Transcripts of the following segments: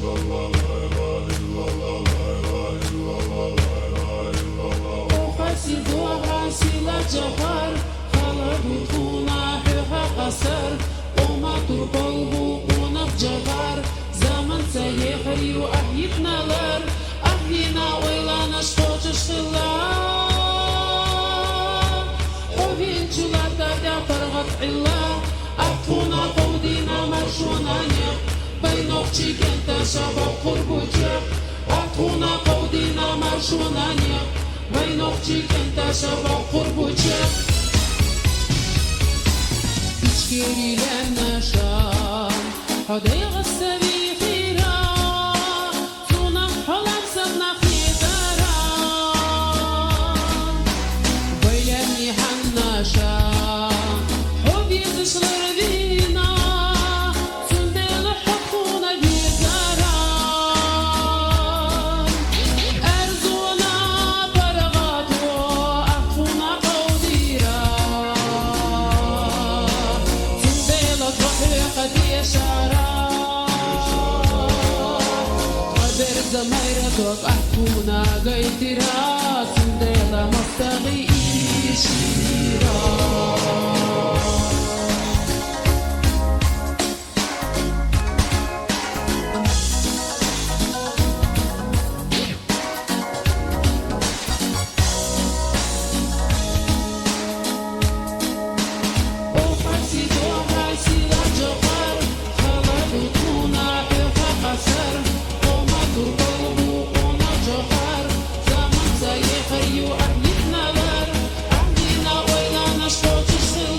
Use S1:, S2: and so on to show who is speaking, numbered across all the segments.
S1: جوهر خلق طوناحها قصر وما قلبه ونفجر زمن سيخري وأحيتنا لر أحينا ويلا نشطوش الشلا وفينشلا تدع فرغت علا أطونا قودينا مرشونا نيق بينوك چيكنت شباب قربوجيق أطونا قودينا مرشونا نيق بينوك چيكنت شباب قربوجيق İçkeri naşan Hodey gıstavi khira Tuna holam sabna khidara Baylemni hannashan Hobi dışlar vina Sundelu hukuna bizara Erzuna baragatu Akfuna qawdira زميرتك أحكونا قيترا سنديلا مستغي إيشيرا You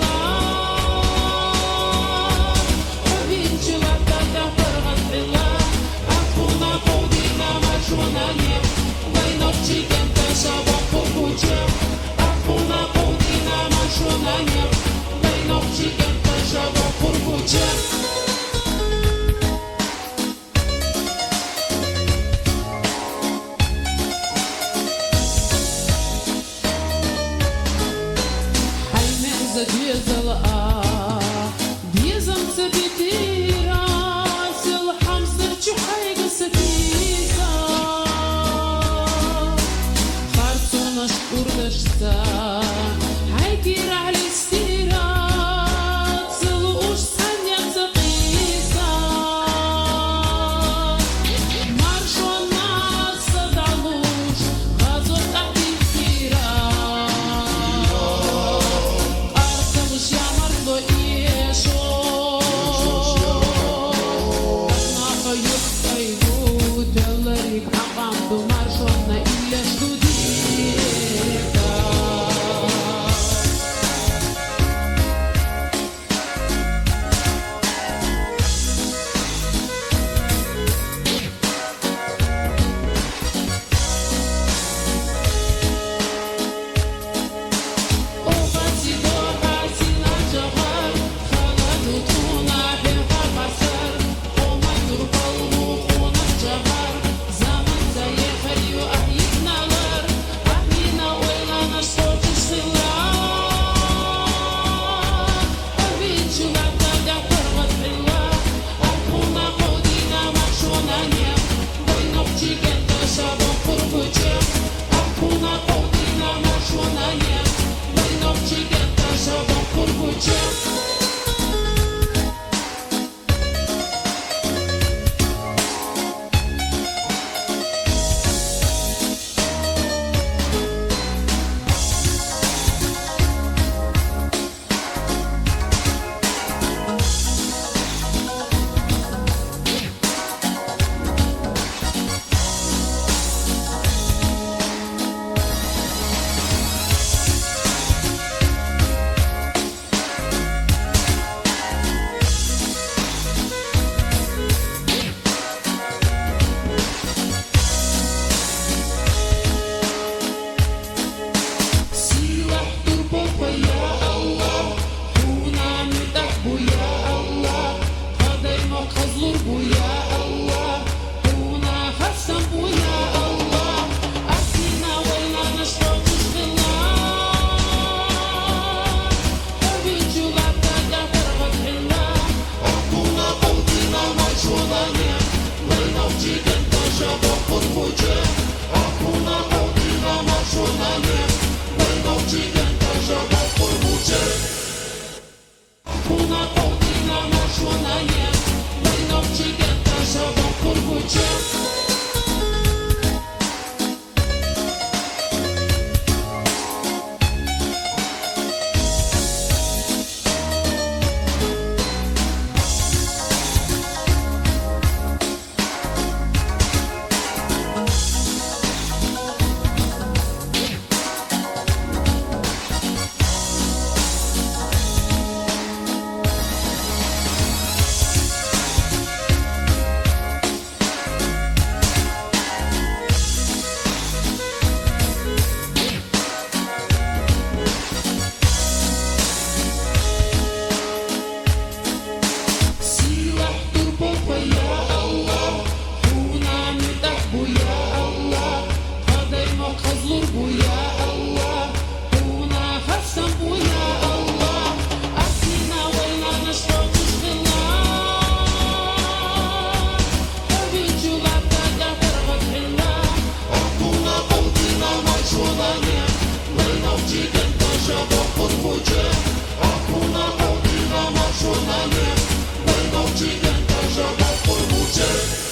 S2: mucie, hakuna odina maszonanie, będą ci dęta żaba w formucie.